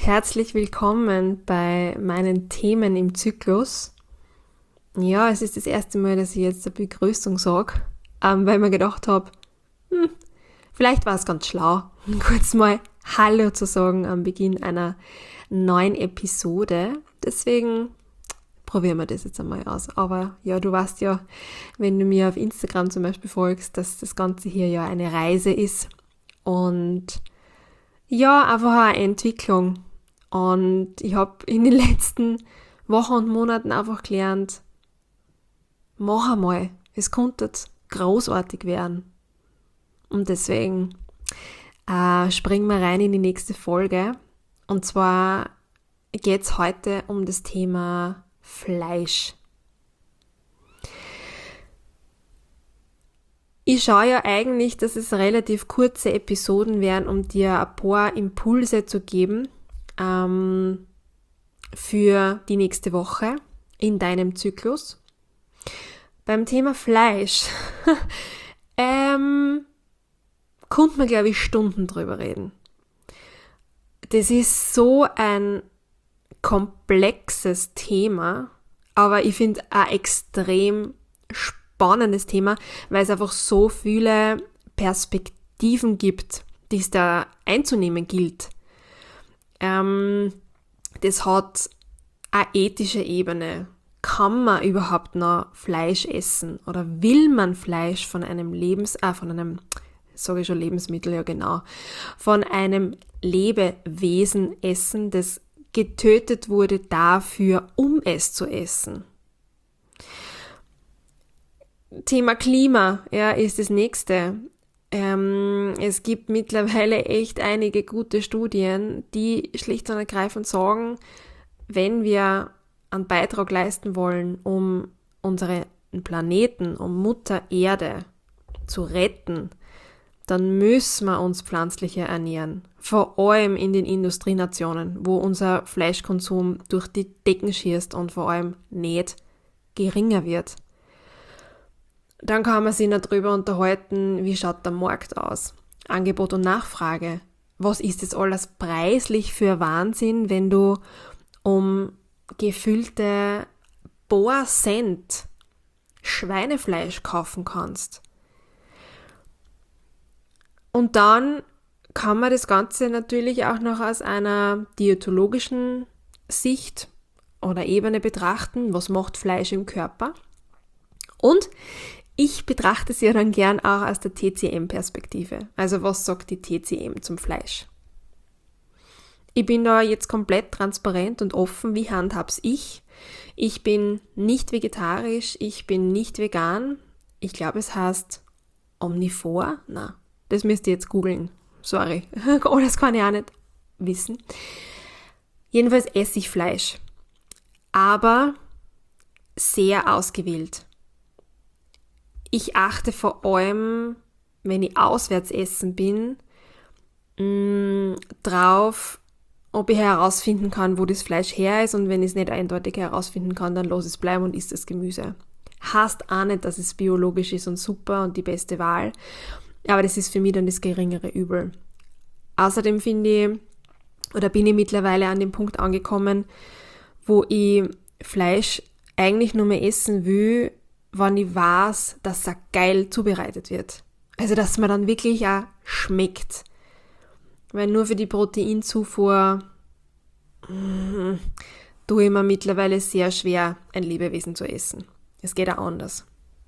herzlich willkommen bei meinen Themen im Zyklus. Ja, es ist das erste Mal, dass ich jetzt eine Begrüßung sage, weil ich mir gedacht habe, vielleicht war es ganz schlau, kurz mal Hallo zu sagen am Beginn einer neuen Episode. Deswegen probieren wir das jetzt einmal aus. Aber ja, du weißt ja, wenn du mir auf Instagram zum Beispiel folgst, dass das Ganze hier ja eine Reise ist und ja, einfach eine Entwicklung. Und ich habe in den letzten Wochen und Monaten einfach gelernt, mach einmal, es könnte großartig werden. Und deswegen springen wir rein in die nächste Folge. Und zwar geht es heute um das Thema Fleisch. Ich schaue ja eigentlich, dass es relativ kurze Episoden werden, um dir ein paar Impulse zu geben für die nächste Woche in deinem Zyklus. Beim Thema Fleisch konnte man, glaube ich, Stunden drüber reden. Das ist so ein komplexes Thema, aber ich finde ein extrem spannendes Thema, weil es einfach so viele Perspektiven gibt, die es da einzunehmen gilt. Das hat eine ethische Ebene. Kann man überhaupt noch Fleisch essen? Oder will man Fleisch von einem Lebensmittel, ja genau, von einem Lebewesen essen, das getötet wurde dafür, um es zu essen? Thema Klima, ja, ist das nächste. Es gibt mittlerweile echt einige gute Studien, die schlicht und ergreifend sagen, wenn wir einen Beitrag leisten wollen, um unseren Planeten, um Mutter Erde zu retten, dann müssen wir uns pflanzlicher ernähren. Vor allem in den Industrienationen, wo unser Fleischkonsum durch die Decken schießt und vor allem nicht geringer wird. Dann kann man sich noch darüber unterhalten, wie schaut der Markt aus? Angebot und Nachfrage. Was ist das alles preislich für Wahnsinn, wenn du um gefüllte paar Cent Schweinefleisch kaufen kannst? Und dann kann man das Ganze natürlich auch noch aus einer diätologischen Sicht oder Ebene betrachten. Was macht Fleisch im Körper? Und ich betrachte es ja dann gern auch aus der TCM-Perspektive. Also was sagt die TCM zum Fleisch? Ich bin da jetzt komplett transparent und offen, wie handhab's ich. Ich bin nicht vegetarisch, ich bin nicht vegan. Ich glaube, es heißt omnivor. Na, das müsst ihr jetzt googeln. Sorry. Oh, das kann ich auch nicht wissen. Jedenfalls esse ich Fleisch. Aber sehr ausgewählt. Ich achte vor allem, wenn ich auswärts essen bin, drauf, ob ich herausfinden kann, wo das Fleisch her ist, und wenn ich es nicht eindeutig herausfinden kann, dann lasse ich es bleiben und esse das Gemüse. Heißt auch nicht, dass es biologisch ist und super und die beste Wahl, aber das ist für mich dann das geringere Übel. Außerdem bin ich mittlerweile an dem Punkt angekommen, wo ich Fleisch eigentlich nur mehr essen will, wenn ich weiß, dass es geil zubereitet wird. Also, dass man dann wirklich auch schmeckt. Weil nur für die Proteinzufuhr tue ich mir mittlerweile sehr schwer, ein Lebewesen zu essen. Es geht auch anders.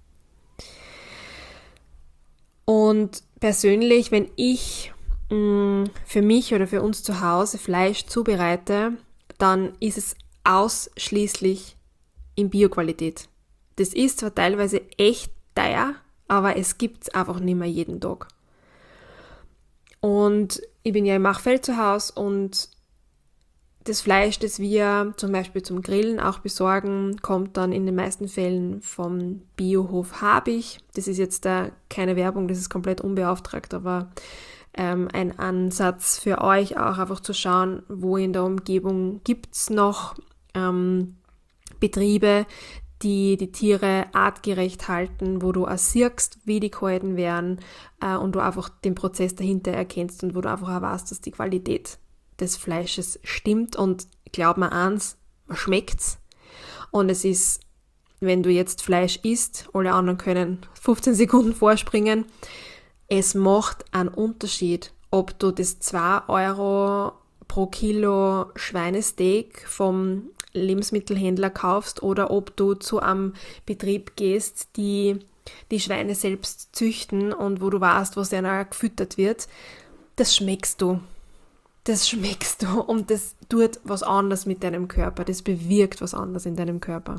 Und persönlich, wenn ich für mich oder für uns zu Hause Fleisch zubereite, dann ist es ausschließlich in Bioqualität. Das ist zwar teilweise echt teuer, aber es gibt es einfach nicht mehr jeden Tag. Und ich bin ja im Machfeld zu Hause und das Fleisch, das wir zum Beispiel zum Grillen auch besorgen, kommt dann in den meisten Fällen vom Biohof Habich. Das ist jetzt keine Werbung, das ist komplett unbeauftragt, aber ein Ansatz für euch auch einfach zu schauen, wo in der Umgebung gibt es noch Betriebe, die die Tiere artgerecht halten, wo du auch siehst, wie die gehalten werden und du einfach den Prozess dahinter erkennst und wo du einfach auch weißt, dass die Qualität des Fleisches stimmt und glaub mir eins, man schmeckt's. Und es ist, wenn du jetzt Fleisch isst, alle anderen können 15 Sekunden vorspringen, es macht einen Unterschied, ob du das 2 Euro pro Kilo Schweinesteak vom Lebensmittelhändler kaufst oder ob du zu einem Betrieb gehst, die Schweine selbst züchten und wo du weißt, was denen gefüttert wird. Das schmeckst du. Das schmeckst du und das tut was anderes mit deinem Körper. Das bewirkt was anderes in deinem Körper.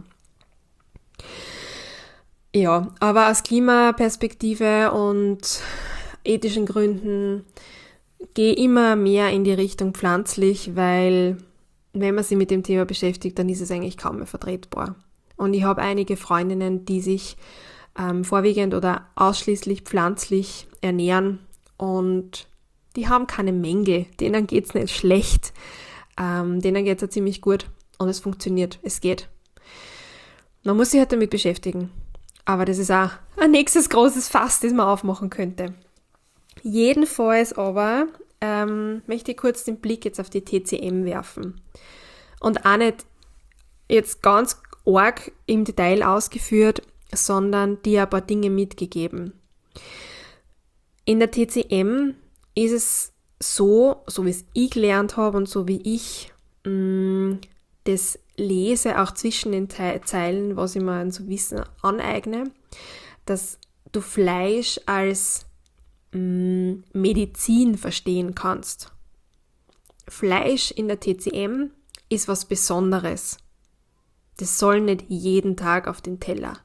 Ja, aber aus Klimaperspektive und ethischen Gründen gehe immer mehr in die Richtung pflanzlich, weil wenn man sich mit dem Thema beschäftigt, dann ist es eigentlich kaum mehr vertretbar. Und ich habe einige Freundinnen, die sich vorwiegend oder ausschließlich pflanzlich ernähren und die haben keine Mängel, denen geht's nicht schlecht, denen geht's ja ziemlich gut und es funktioniert, es geht. Man muss sich halt damit beschäftigen, aber das ist auch ein nächstes großes Fass, das man aufmachen könnte. Jedenfalls aber möchte ich kurz den Blick jetzt auf die TCM werfen und auch nicht jetzt ganz arg im Detail ausgeführt, sondern dir ein paar Dinge mitgegeben. In der TCM ist es so wie es ich gelernt habe und so wie ich das lese, auch zwischen den Zeilen, was ich mir an so Wissen aneigne, dass du Fleisch als Medizin verstehen kannst. Fleisch in der TCM ist was Besonderes. Das soll nicht jeden Tag auf den Teller.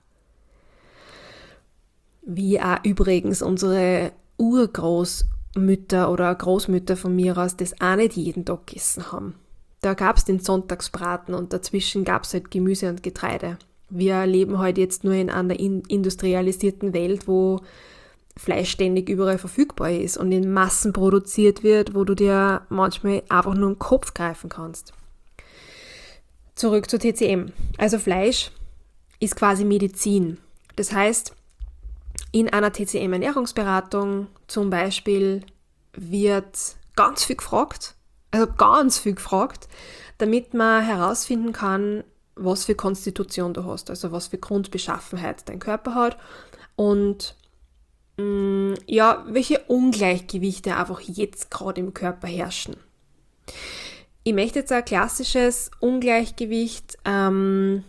Wie auch übrigens unsere Urgroßmütter oder Großmütter von mir aus das auch nicht jeden Tag gegessen haben. Da gab es den Sonntagsbraten und dazwischen gab es halt Gemüse und Getreide. Wir leben halt jetzt nur in einer industrialisierten Welt, wo Fleisch ständig überall verfügbar ist und in Massen produziert wird, wo du dir manchmal einfach nur den Kopf greifen kannst. Zurück zur TCM. Also Fleisch ist quasi Medizin. Das heißt, in einer TCM-Ernährungsberatung zum Beispiel wird ganz viel gefragt, damit man herausfinden kann, was für Konstitution du hast, also was für Grundbeschaffenheit dein Körper hat und welche Ungleichgewichte einfach jetzt gerade im Körper herrschen. Ich möchte jetzt ein klassisches Ungleichgewicht als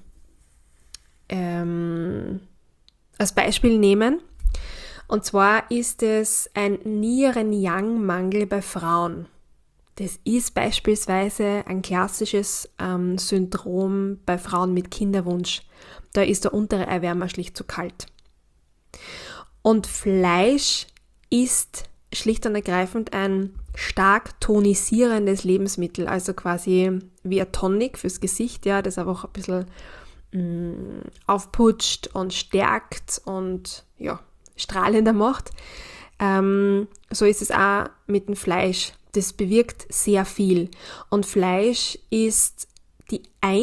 Beispiel nehmen. Und zwar ist es ein Nieren-Yang-Mangel bei Frauen. Das ist beispielsweise ein klassisches Syndrom bei Frauen mit Kinderwunsch. Da ist der untere Eierwärmer schlicht zu kalt. Und Fleisch ist schlicht und ergreifend ein stark tonisierendes Lebensmittel, also quasi wie ein Tonic fürs Gesicht, ja, das einfach ein bisschen aufputscht und stärkt und ja, strahlender macht. So ist es auch mit dem Fleisch. Das bewirkt sehr viel. Und Fleisch ist die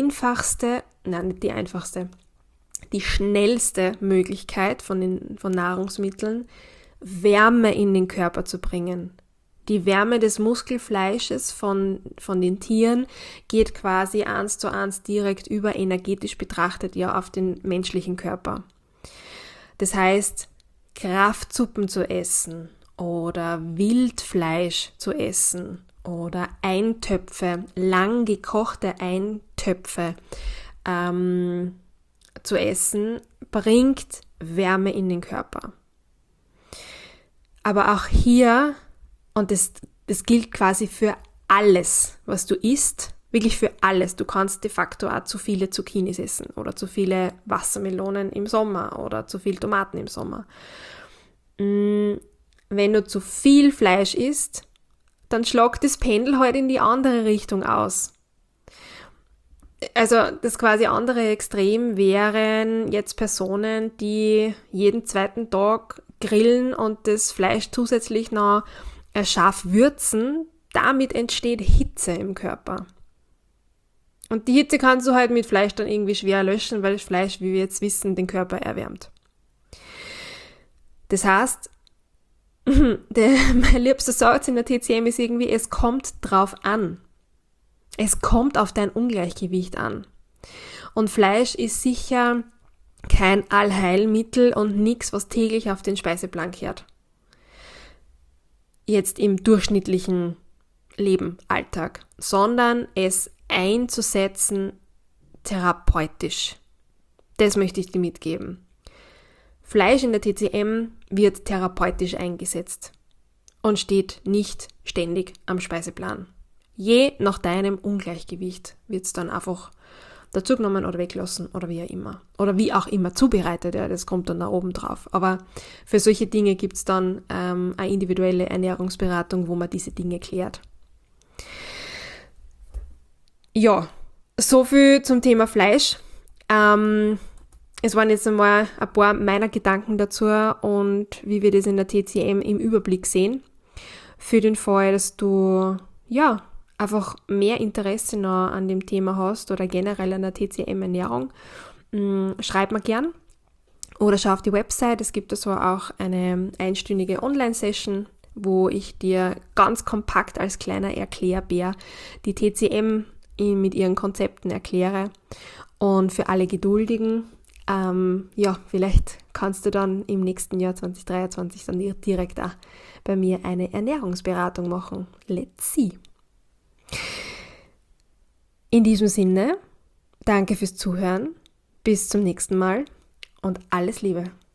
schnellste Möglichkeit von Nahrungsmitteln, Wärme in den Körper zu bringen. Die Wärme des Muskelfleisches von den Tieren geht quasi 1:1 direkt über, energetisch betrachtet, ja, auf den menschlichen Körper. Das heißt, Kraftsuppen zu essen oder Wildfleisch zu essen oder Eintöpfe, lang gekochte Eintöpfe zu essen, bringt Wärme in den Körper. Aber auch hier, und das gilt quasi für alles, was du isst, wirklich für alles. Du kannst de facto auch zu viele Zucchinis essen oder zu viele Wassermelonen im Sommer oder zu viel Tomaten im Sommer. Wenn du zu viel Fleisch isst, dann schlagt das Pendel halt in die andere Richtung aus. Also das quasi andere Extrem wären jetzt Personen, die jeden zweiten Tag grillen und das Fleisch zusätzlich noch scharf würzen. Damit entsteht Hitze im Körper. Und die Hitze kannst du halt mit Fleisch dann irgendwie schwer löschen, weil das Fleisch, wie wir jetzt wissen, den Körper erwärmt. Das heißt, Mein liebster Satz in der TCM ist irgendwie, es kommt drauf an. Es kommt auf dein Ungleichgewicht an. Und Fleisch ist sicher kein Allheilmittel und nichts, was täglich auf den Speiseplan kehrt. Jetzt im durchschnittlichen Leben, Alltag, sondern es einzusetzen therapeutisch. Das möchte ich dir mitgeben. Fleisch in der TCM wird therapeutisch eingesetzt und steht nicht ständig am Speiseplan. Je nach deinem Ungleichgewicht wird es dann einfach dazugenommen oder weglassen oder wie auch immer. Oder wie auch immer zubereitet, ja, das kommt dann da oben drauf. Aber für solche Dinge gibt es dann eine individuelle Ernährungsberatung, wo man diese Dinge klärt. Ja, so viel zum Thema Fleisch. Es waren jetzt einmal ein paar meiner Gedanken dazu und wie wir das in der TCM im Überblick sehen. Für den Fall, dass du einfach mehr Interesse noch an dem Thema hast oder generell an der TCM-Ernährung, schreib mir gern oder schau auf die Website. Es gibt also auch eine einstündige Online-Session, wo ich dir ganz kompakt als kleiner Erklärbär die TCM mit ihren Konzepten erkläre. Und für alle Geduldigen, vielleicht kannst du dann im nächsten Jahr 2023 dann direkt auch bei mir eine Ernährungsberatung machen. Let's see. In diesem Sinne, danke fürs Zuhören, bis zum nächsten Mal und alles Liebe.